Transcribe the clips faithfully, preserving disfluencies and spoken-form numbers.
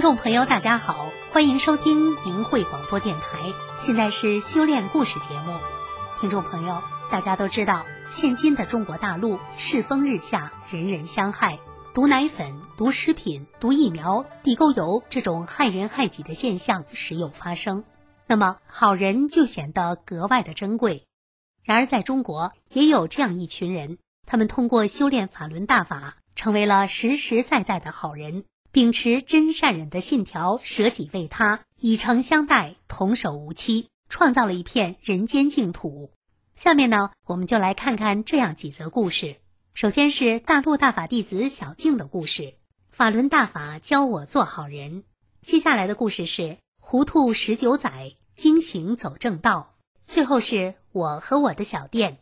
众朋友大家好，欢迎收听明慧广播电台，现在是修炼故事节目。听众朋友，大家都知道，现今的中国大陆世风日下，人人相害，毒奶粉、毒食品、毒疫苗、地沟油这种害人害己的现象时有发生，那么好人就显得格外的珍贵。然而在中国也有这样一群人，他们通过修炼法轮大法，成为了实实在在的好人，秉持真善忍的信条，舍己为他，以诚相待，童叟无欺，创造了一片人间净土。下面呢，我们就来看看这样几则故事。首先是大陆大法弟子小静的故事，法轮大法教我做好人。接下来的故事是糊涂十九载，惊醒走正道。最后是我和我的小店。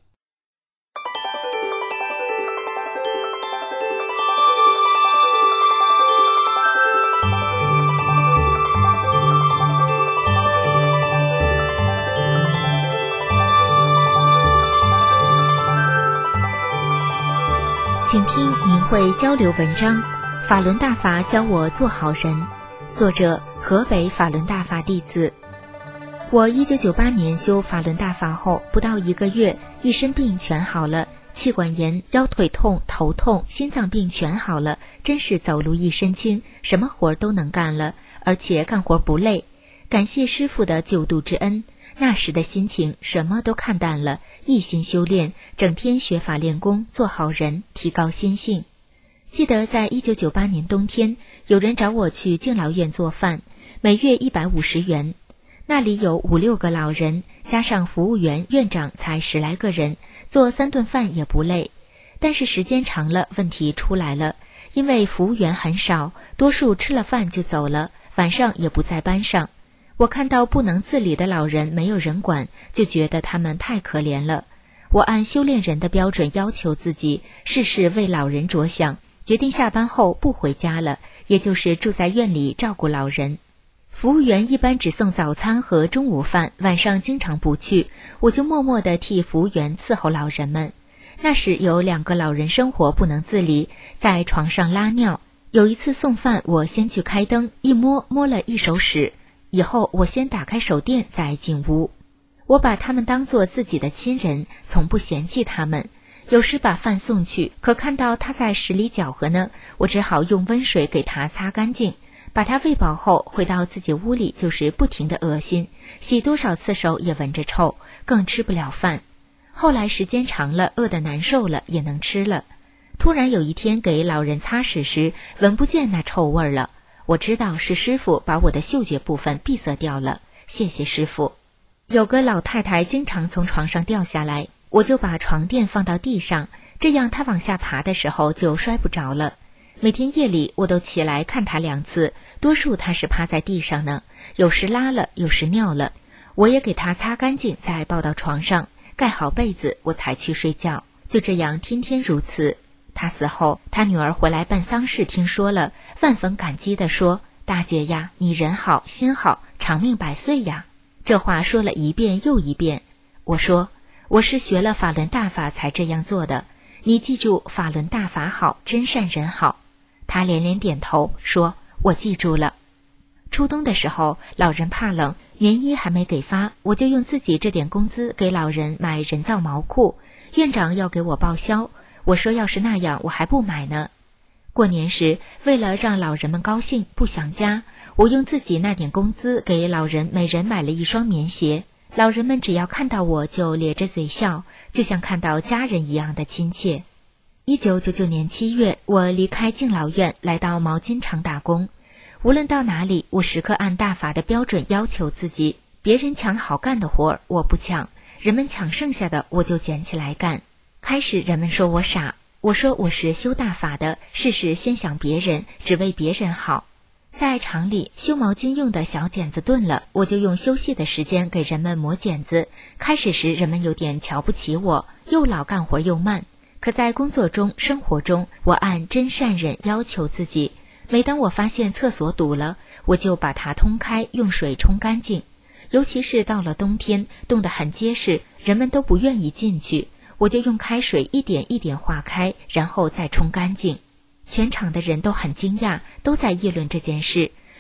请听明慧交流文章《法轮大法教我做好人》，作者河北法轮大法弟子。我一九九八年修法轮大法后，不到一个月，一身病全好了，气管炎、腰腿痛、头痛、心脏病全好了，真是走路一身轻，什么活都能干了，而且干活不累。感谢师父的救度之恩，那时的心情什么都看淡了，一心修炼，整天学法练功，做好人，提高心性。记得在一九九八年冬天，有人找我去敬老院做饭，每月一百五十元。那里有五六个老人，加上服务员、院长才十来个人，做三顿饭也不累。但是时间长了，问题出来了，因为服务员很少，多数吃了饭就走了，晚上也不在班上。我看到不能自理的老人没有人管，就觉得他们太可怜了。我按修炼人的标准要求自己，事事为老人着想，决定下班后不回家了，也就是住在院里照顾老人。服务员一般只送早餐和中午饭，晚上经常不去，我就默默地替服务员伺候老人们。那时有两个老人生活不能自理，在床上拉尿。有一次送饭，我先去开灯，一摸摸了一手屎，以后我先打开手电再进屋。我把他们当作自己的亲人，从不嫌弃他们。有时把饭送去，可看到他在屎里搅和呢，我只好用温水给他擦干净。把他喂饱后，回到自己屋里就是不停的恶心，洗多少次手也闻着臭，更吃不了饭。后来时间长了，饿得难受了，也能吃了。突然有一天给老人擦屎时，闻不见那臭味了。我知道是师父把我的嗅觉部分闭塞掉了，谢谢师父。有个老太太经常从床上掉下来，我就把床垫放到地上，这样她往下爬的时候就摔不着了。每天夜里我都起来看她两次，多数她是趴在地上呢，有时拉了，有时尿了。我也给她擦干净，再抱到床上，盖好被子，我才去睡觉。就这样天天如此。她死后，她女儿回来办丧事听说了，万分感激地说：大姐呀，你人好心好，长命百岁呀。这话说了一遍又一遍。我说，我是学了法轮大法才这样做的，你记住，法轮大法好，真善人好。他连连点头说，我记住了。初冬的时候，老人怕冷，棉衣还没给发，我就用自己这点工资给老人买人造毛裤，院长要给我报销，我说要是那样我还不买呢。过年时，为了让老人们高兴不想家，我用自己那点工资给老人每人买了一双棉鞋，老人们只要看到我就咧着嘴笑，就像看到家人一样的亲切。一九九九年七月，我离开敬老院，来到毛巾厂打工。无论到哪里，我时刻按大法的标准要求自己，别人抢好干的活儿我不抢，人们抢剩下的我就捡起来干。开始人们说我傻，我说我是修大法的，事事先想别人，只为别人好。在厂里修毛巾用的小剪子钝了，我就用休息的时间给人们磨剪子。开始时人们有点瞧不起我，又老干活又慢。可在工作中、生活中，我按真善忍要求自己。每当我发现厕所堵了，我就把它通开，用水冲干净。尤其是到了冬天，冻得很结实，人们都不愿意进去，我就用开水一点一点化开，然后再冲干净。全场的人都很惊讶，都在议论这件事。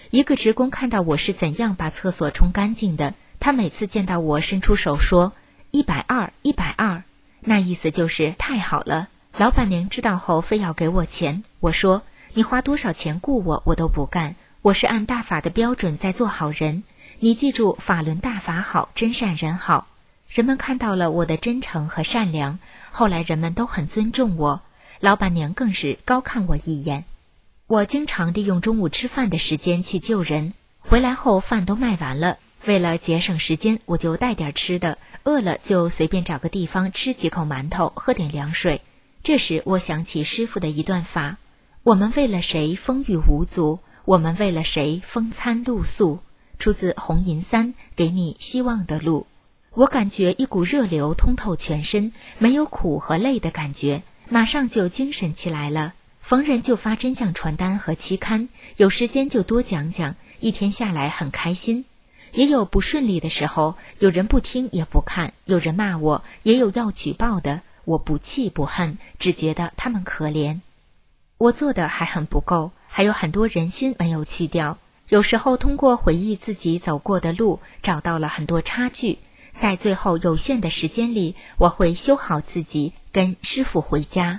一个职工看到我是怎样把厕所冲干净的，他每次见到我伸出手说一百二一百二，那意思就是太好了。老板娘知道后非要给我钱，我说你花多少钱雇我我都不干，我是按大法的标准在做好人，你记住法轮大法好，真善人好。人们看到了我的真诚和善良，后来人们都很尊重我，老板娘更是高看我一眼。我经常利用中午吃饭的时间去救人，回来后饭都卖完了，为了节省时间，我就带点吃的，饿了就随便找个地方吃几口馒头，喝点凉水。这时我想起师父的一段法：我们为了谁风雨无阻，我们为了谁风餐露宿，出自红银三，给你希望的路。我感觉一股热流通透全身，没有苦和累的感觉，马上就精神起来了。逢人就发真相传单和期刊，有时间就多讲讲，一天下来很开心。也有不顺利的时候，有人不听也不看，有人骂我，也有要举报的，我不气不恨，只觉得他们可怜。我做的还很不够，还有很多人心没有去掉。有时候通过回忆自己走过的路，找到了很多差距，在最后有限的时间里，我会修好自己，跟师父回家。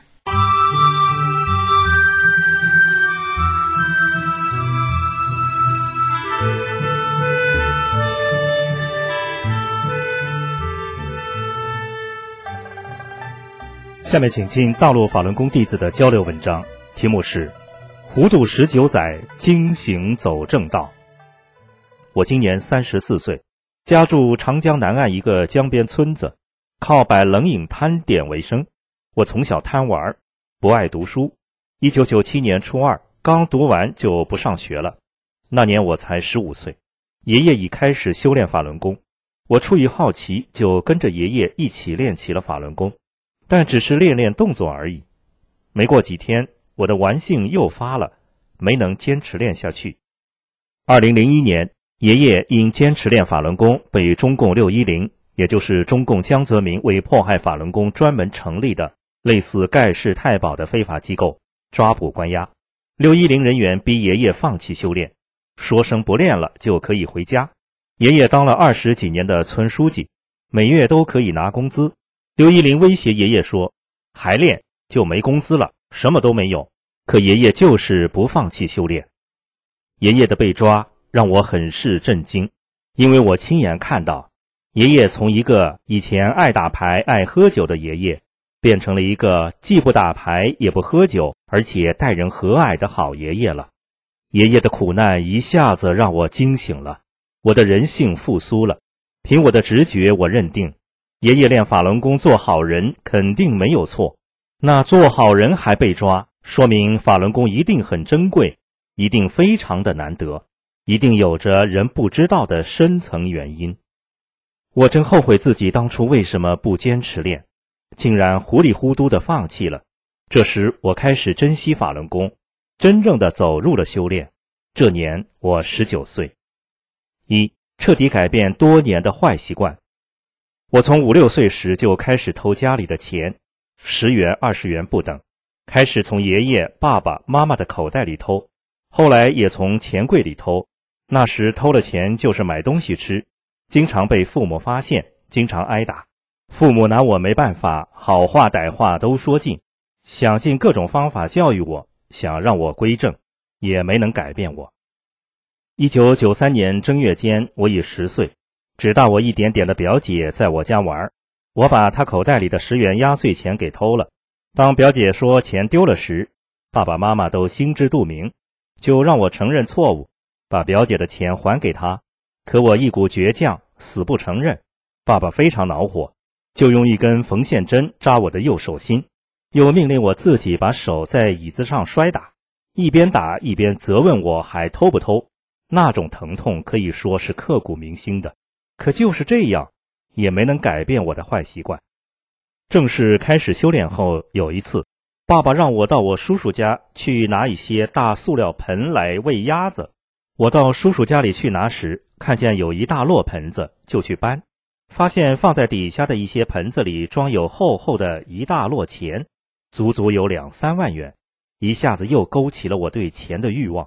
下面请听大陆法轮功弟子的交流文章，题目是糊涂十九载，惊醒走正道。我今年三十四岁，家住长江南岸一个江边村子，靠摆冷饮摊点为生。我从小贪玩，不爱读书。一九九七年初二，刚读完就不上学了。那年我才十五岁，爷爷已开始修炼法轮功。我出于好奇，就跟着爷爷一起练起了法轮功。但只是练练动作而已。没过几天，我的玩性又发了，没能坚持练下去。二零零一年，爷爷因坚持练法轮功，被中共六一零，也就是中共江泽民为迫害法轮功专门成立的类似盖世太保的非法机构抓捕关押。六一零人员逼爷爷放弃修炼，说声不练了就可以回家。爷爷当了二十几年的村书记，每月都可以拿工资。六一零威胁爷爷说，还练就没工资了，什么都没有。可爷爷就是不放弃修炼。爷爷的被抓让我很是震惊，因为我亲眼看到爷爷从一个以前爱打牌爱喝酒的爷爷，变成了一个既不打牌也不喝酒，而且待人和蔼的好爷爷了。爷爷的苦难一下子让我惊醒了，我的人性复苏了。凭我的直觉，我认定爷爷练法轮功做好人肯定没有错，那做好人还被抓，说明法轮功一定很珍贵，一定非常的难得，一定有着人不知道的深层原因。我真后悔自己当初为什么不坚持练，竟然糊里糊涂的放弃了。这时我开始珍惜法轮功，真正的走入了修炼。这年我十九岁。一、彻底改变多年的坏习惯。我从五六岁时就开始偷家里的钱，十元二十元不等，开始从爷爷爸爸妈妈的口袋里偷，后来也从钱柜里偷。那时偷了钱就是买东西吃，经常被父母发现，经常挨打。父母拿我没办法，好话歹话都说尽，想尽各种方法教育我，想让我归正，也没能改变我。一九九三年正月间，我已十岁，只大我一点点的表姐在我家玩，我把她口袋里的十元压岁钱给偷了。当表姐说钱丢了时，爸爸妈妈都心知肚明，就让我承认错误，把表姐的钱还给她。可我一股倔强，死不承认。爸爸非常恼火，就用一根缝线针扎我的右手心，又命令我自己把手在椅子上摔打，一边打一边责问我还偷不偷。那种疼痛可以说是刻骨铭心的，可就是这样，也没能改变我的坏习惯。正式开始修炼后，有一次，爸爸让我到我叔叔家去拿一些大塑料盆来喂鸭子。我到叔叔家里去拿时，看见有一大摞盆子，就去搬，发现放在底下的一些盆子里装有厚厚的一大摞钱，足足有两三万元，一下子又勾起了我对钱的欲望。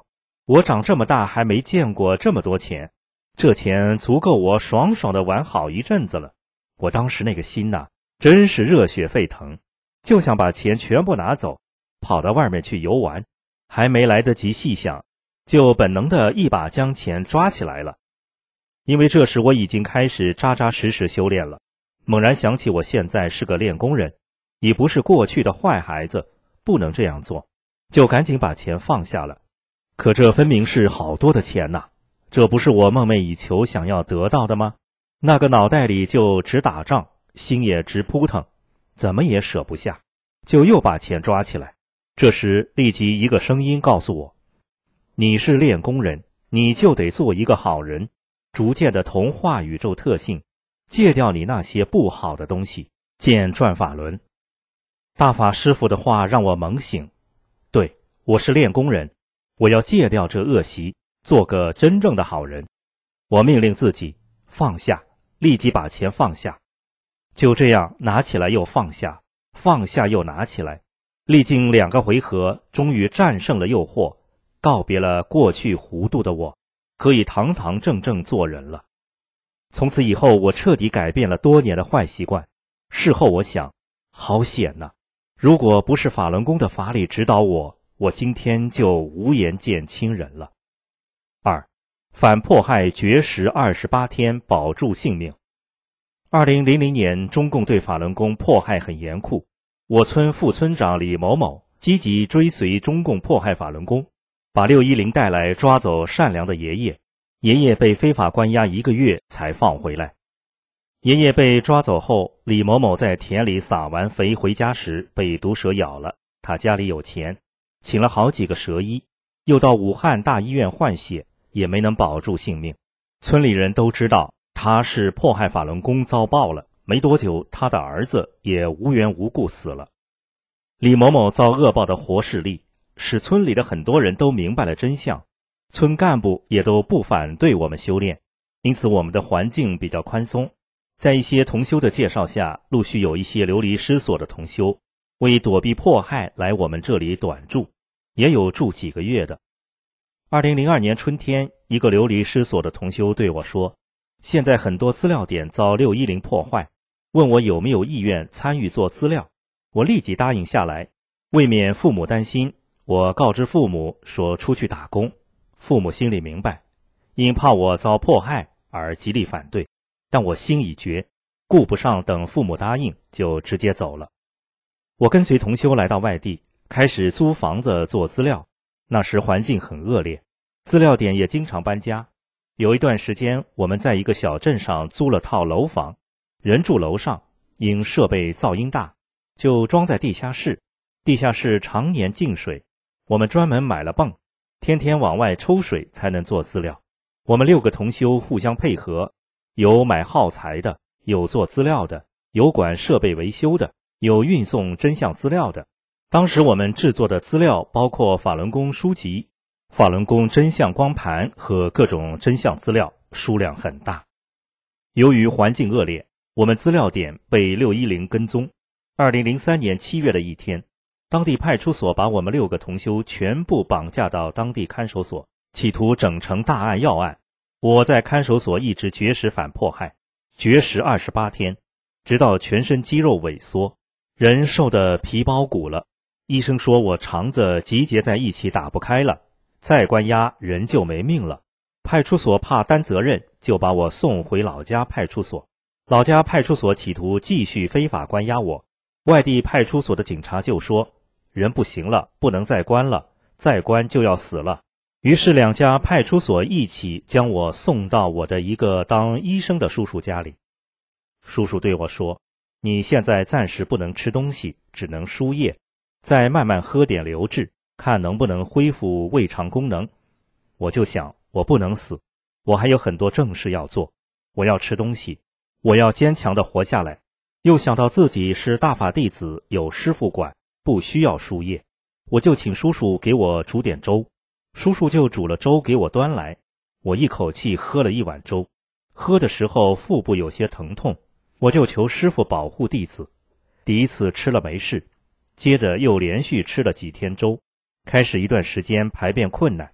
我长这么大还没见过这么多钱，这钱足够我爽爽的玩好一阵子了。我当时那个心呐，真是热血沸腾，就想把钱全部拿走，跑到外面去游玩。还没来得及细想，就本能的一把将钱抓起来了。因为这时我已经开始扎扎实实修炼了，猛然想起我现在是个练功人，已不是过去的坏孩子，不能这样做，就赶紧把钱放下了。可这分明是好多的钱呐，这不是我梦寐以求想要得到的吗？那个脑袋里就直打仗，心也直扑腾，怎么也舍不下，就又把钱抓起来。这时立即一个声音告诉我，你是练功人，你就得做一个好人，逐渐的同化宇宙特性，戒掉你那些不好的东西，见转法轮。大法师父的话让我猛醒，对，我是练功人，我要戒掉这恶习，做个真正的好人。我命令自己放下，立即把钱放下，就这样拿起来又放下，放下又拿起来，历经两个回合，终于战胜了诱惑，告别了过去糊涂的我，可以堂堂正正做人了。从此以后，我彻底改变了多年的坏习惯。事后我想，好险呐！如果不是法轮功的法理指导我，我今天就无颜见亲人了。二，反迫害绝食二十八天，保住性命。二零零零年，中共对法轮功迫害很严酷。我村副村长李某某积极追随中共迫害法轮功，把六一零带来抓走善良的爷爷。爷爷被非法关押一个月才放回来。爷爷被抓走后，李某某在田里撒完肥回家时被毒蛇咬了。他家里有钱，请了好几个蛇医，又到武汉大医院换血，也没能保住性命。村里人都知道他是迫害法轮功遭报了，没多久他的儿子也无缘无故死了。李某某遭恶报的活事例，使村里的很多人都明白了真相，村干部也都不反对我们修炼，因此我们的环境比较宽松。在一些同修的介绍下，陆续有一些流离失所的同修为躲避迫害来我们这里短住，也有住几个月的。二零零二年春天，一个流离失所的同修对我说，现在很多资料点遭六一零破坏，问我有没有意愿参与做资料。我立即答应下来，为免父母担心，我告知父母说出去打工。父母心里明白，因怕我遭迫害而极力反对，但我心已决，顾不上等父母答应，就直接走了。我跟随同修来到外地，开始租房子做资料。那时环境很恶劣，资料点也经常搬家。有一段时间，我们在一个小镇上租了套楼房，人住楼上，因设备噪音大，就装在地下室。地下室常年进水，我们专门买了泵，天天往外抽水才能做资料。我们六个同修互相配合，有买耗材的，有做资料的，有管设备维修的，有运送真相资料的。当时我们制作的资料包括法轮功书籍、法轮功真相光盘和各种真相资料，数量很大。由于环境恶劣，我们资料点被六一零跟踪。二零零三年七月的一天，当地派出所把我们六个同修全部绑架到当地看守所，企图整成大案要案。我在看守所一直绝食反迫害，绝食二十八天，直到全身肌肉萎缩，人瘦得皮包骨了。医生说我肠子集结在一起打不开了，再关押人就没命了。派出所怕担责任，就把我送回老家派出所。老家派出所企图继续非法关押我，外地派出所的警察就说人不行了，不能再关了，再关就要死了。于是两家派出所一起将我送到我的一个当医生的叔叔家里。叔叔对我说，你现在暂时不能吃东西，只能输液，再慢慢喝点流质，看能不能恢复胃肠功能。我就想，我不能死，我还有很多正事要做，我要吃东西，我要坚强地活下来。又想到自己是大法弟子，有师父管，不需要输液，我就请叔叔给我煮点粥。叔叔就煮了粥给我端来，我一口气喝了一碗粥。喝的时候腹部有些疼痛，我就求师父保护弟子。第一次吃了没事，接着又连续吃了几天粥，开始一段时间排便困难，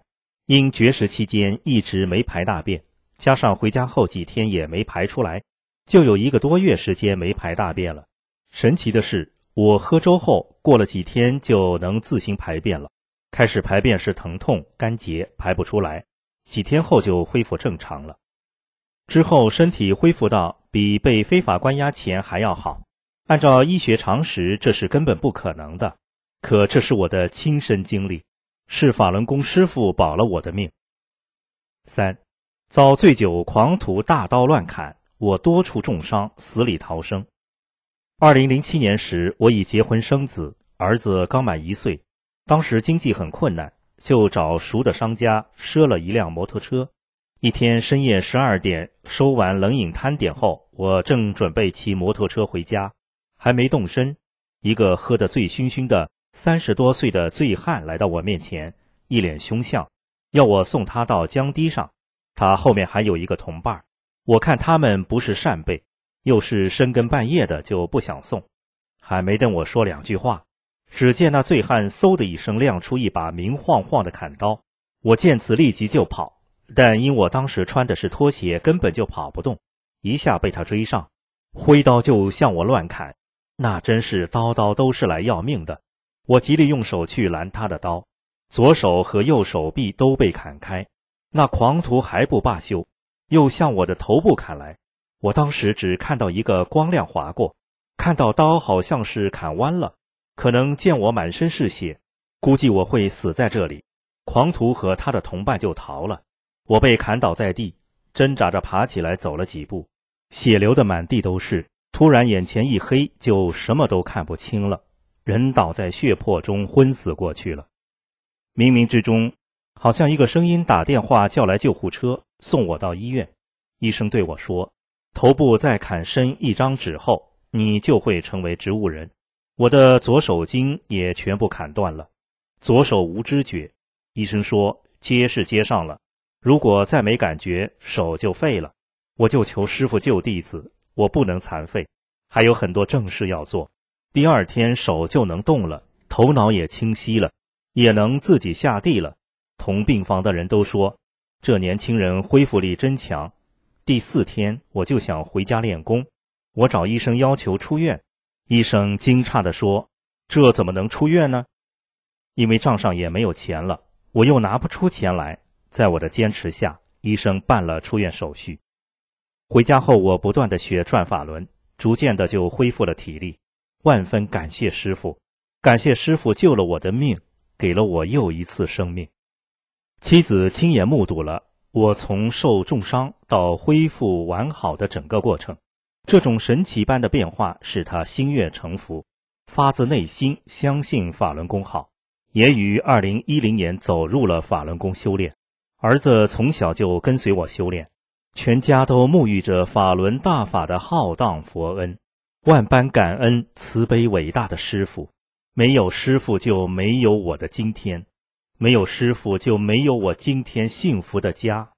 因绝食期间一直没排大便，加上回家后几天也没排出来，就有一个多月时间没排大便了。神奇的是，我喝粥后过了几天就能自行排便了。开始排便时疼痛、干结，排不出来，几天后就恢复正常了。之后身体恢复到比被非法关押前还要好。按照医学常识，这是根本不可能的。可这是我的亲身经历，是法轮功师父保了我的命。三，遭醉酒狂徒大刀乱砍，我多处重伤，死里逃生。二零零七年时，我已结婚生子，儿子刚满一岁，当时经济很困难，就找熟的商家赊了一辆摩托车。一天深夜十二点收完冷饮摊点后，我正准备骑摩托车回家，还没动身，一个喝得醉醺醺的三十多岁的醉汉来到我面前，一脸凶相，要我送他到江堤上。他后面还有一个同伴，我看他们不是扇贝，又是深更半夜的，就不想送。还没等我说两句话，只见那醉汉嗖的一声亮出一把明晃晃的砍刀，我见此立即就跑，但因我当时穿的是拖鞋，根本就跑不动，一下被他追上，挥刀就向我乱砍，那真是刀刀都是来要命的。我极力用手去拦他的刀，左手和右手臂都被砍开，那狂徒还不罢休，又向我的头部砍来。我当时只看到一个光亮划过，看到刀好像是砍弯了，可能见我满身是血，估计我会死在这里。狂徒和他的同伴就逃了，我被砍倒在地，挣扎着爬起来走了几步，血流得满地都是，突然眼前一黑，就什么都看不清了，人倒在血泊中昏死过去了。冥冥之中，好像一个声音打电话叫来救护车，送我到医院。医生对我说，头部再砍深一张纸后，你就会成为植物人。我的左手筋也全部砍断了，左手无知觉。医生说接是接上了，如果再没感觉，手就废了。我就求师父救弟子，我不能残废，还有很多正事要做。第二天手就能动了，头脑也清晰了，也能自己下地了。同病房的人都说，这年轻人恢复力真强。第四天我就想回家练功，我找医生要求出院，医生惊诧地说，这怎么能出院呢？因为账上也没有钱了，我又拿不出钱来。在我的坚持下，医生办了出院手续。回家后我不断地学转法轮，逐渐的就恢复了体力，万分感谢师父，感谢师父救了我的命，给了我又一次生命。妻子亲眼目睹了我从受重伤到恢复完好的整个过程，这种神奇般的变化使他心悦诚服，发自内心相信法轮功好，也于二零一零年走入了法轮功修炼。儿子从小就跟随我修炼，全家都沐浴着法轮大法的浩荡佛恩，万般感恩慈悲伟大的师父。没有师父就没有我的今天，没有师父就没有我今天幸福的家。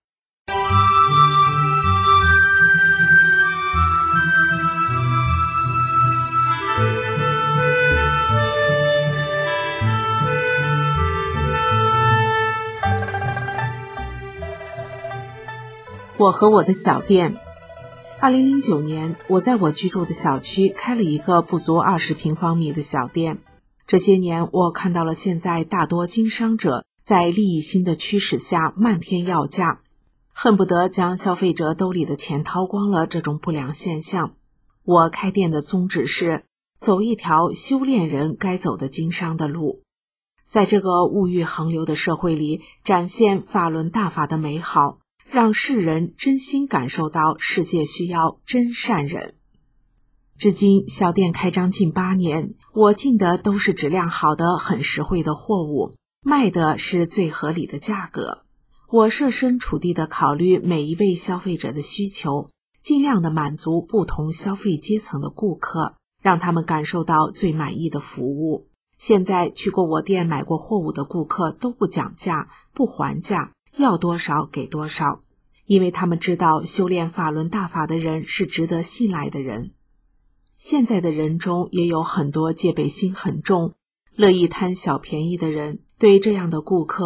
我和我的小店。二零零九年，我在我居住的小区开了一个不足二十平方米的小店。这些年，我看到了现在大多经商者在利益心的驱使下漫天要价，恨不得将消费者兜里的钱掏光了这种不良现象。我开店的宗旨是走一条修炼人该走的经商的路，在这个物欲横流的社会里，展现法轮大法的美好，让世人真心感受到世界需要真善人。至今小店开张近八年，我进的都是质量好的很实惠的货物，卖的是最合理的价格。我设身处地地考虑每一位消费者的需求，尽量的满足不同消费阶层的顾客，让他们感受到最满意的服务。现在去过我店买过货物的顾客都不讲价，不还价，要多少给多少，因为他们知道修炼法轮大法的人是值得信赖的人。现在的人中也有很多戒备心很重，乐意贪小便宜的人，对这样的顾客，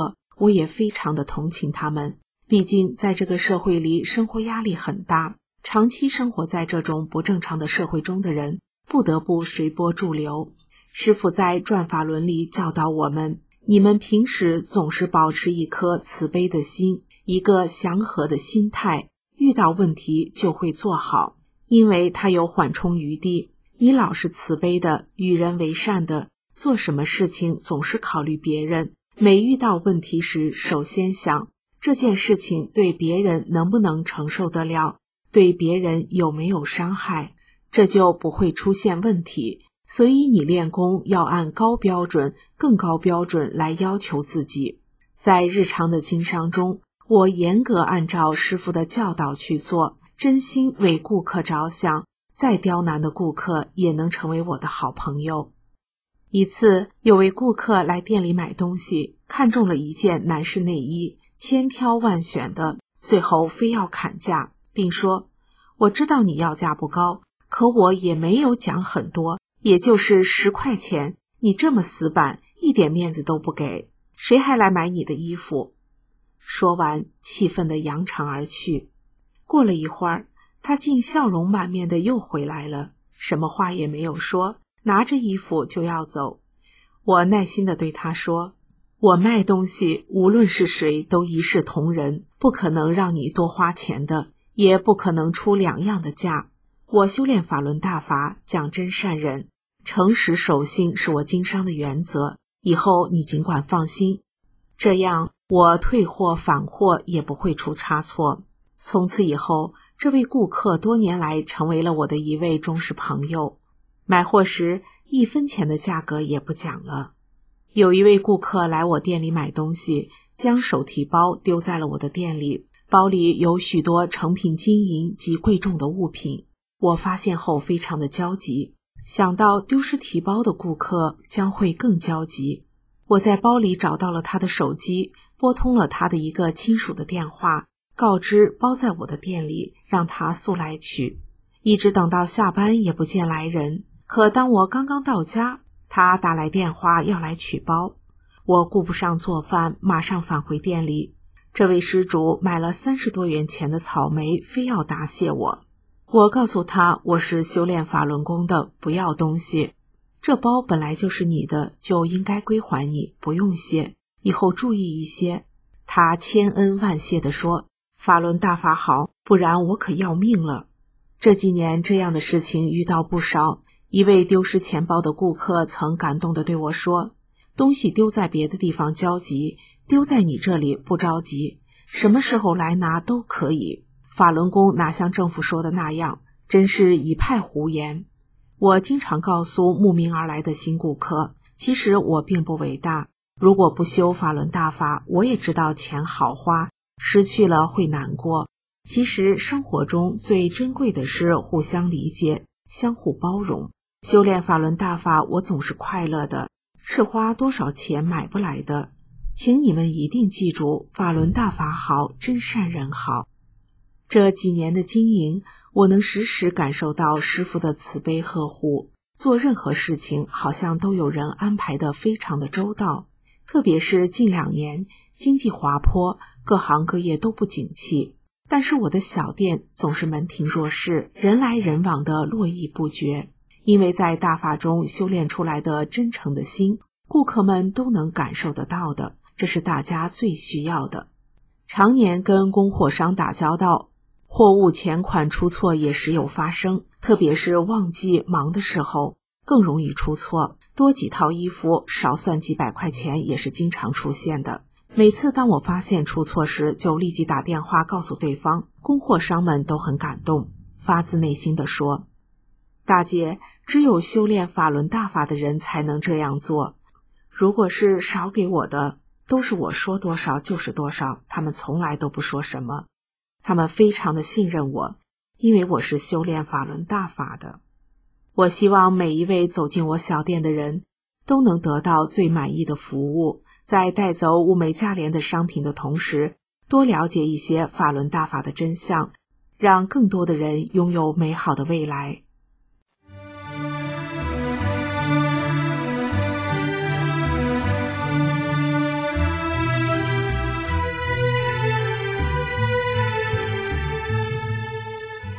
我也非常的同情他们。毕竟在这个社会里，生活压力很大，长期生活在这种不正常的社会中的人，不得不随波逐流。师父在转法轮里教导我们，你们平时总是保持一颗慈悲的心，一个祥和的心态，遇到问题就会做好，因为它有缓冲余地。你老是慈悲的，与人为善的，做什么事情总是考虑别人，每遇到问题时，首先想这件事情对别人能不能承受得了，对别人有没有伤害，这就不会出现问题。所以你练功要按高标准、更高标准来要求自己。在日常的经商中，我严格按照师父的教导去做，真心为顾客着想，再刁难的顾客也能成为我的好朋友。一次，有位顾客来店里买东西，看中了一件男士内衣，千挑万选的，最后非要砍价，并说：我知道你要价不高，可我也没有讲很多，也就是十块钱，你这么死板，一点面子都不给，谁还来买你的衣服？说完，气愤地扬长而去。过了一会儿，他竟笑容满面的又回来了，什么话也没有说，拿着衣服就要走。我耐心地对他说：我卖东西，无论是谁都一视同仁，不可能让你多花钱的，也不可能出两样的价。我修炼法轮大法，讲真善忍，诚实守信是我经商的原则，以后你尽管放心，这样我退货返货也不会出差错。从此以后，这位顾客多年来成为了我的一位忠实朋友，买货时一分钱的价格也不讲了。有一位顾客来我店里买东西，将手提包丢在了我的店里，包里有许多成品金银及贵重的物品。我发现后非常的焦急，想到丢失提包的顾客将会更焦急。我在包里找到了他的手机，拨通了他的一个亲属的电话，告知包在我的店里，让他速来取。一直等到下班也不见来人，可当我刚刚到家，他打来电话要来取包。我顾不上做饭，马上返回店里。这位施主买了三十多元钱的草莓，非要答谢我。我告诉他，我是修炼法轮功的，不要东西。这包本来就是你的，就应该归还你，不用谢，以后注意一些。他千恩万谢地说：法轮大法好，不然我可要命了。这几年这样的事情遇到不少。一位丢失钱包的顾客曾感动地对我说：东西丢在别的地方焦急，丢在你这里不着急，什么时候来拿都可以。法轮功哪像政府说的那样，真是一派胡言。我经常告诉慕名而来的新顾客，其实我并不伟大，如果不修法轮大法，我也知道钱好花，失去了会难过。其实生活中最珍贵的是互相理解，相互包容。修炼法轮大法，我总是快乐的，是花多少钱买不来的。请你们一定记住，法轮大法好，真善人好。这几年的经营，我能时时感受到师父的慈悲呵护，做任何事情好像都有人安排得非常的周到。特别是近两年经济滑坡，各行各业都不景气，但是我的小店总是门庭若市，人来人往的络绎不绝。因为在大法中修炼出来的真诚的心，顾客们都能感受得到的，这是大家最需要的。常年跟供货商打交道，货物钱款出错也时有发生，特别是旺季忙的时候更容易出错，多几套衣服少算几百块钱也是经常出现的。每次当我发现出错时，就立即打电话告诉对方，供货商们都很感动，发自内心地说：大姐，只有修炼法轮大法的人才能这样做，如果是少给我的，都是我说多少就是多少，他们从来都不说什么。他们非常的信任我，因为我是修炼法轮大法的。我希望每一位走进我小店的人都能得到最满意的服务，在带走物美价廉的商品的同时，多了解一些法轮大法的真相，让更多的人拥有美好的未来。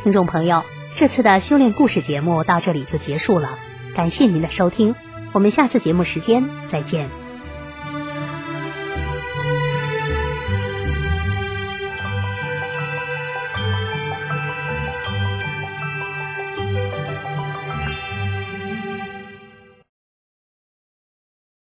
听众朋友，这次的修炼故事节目到这里就结束了，感谢您的收听，我们下次节目时间再见。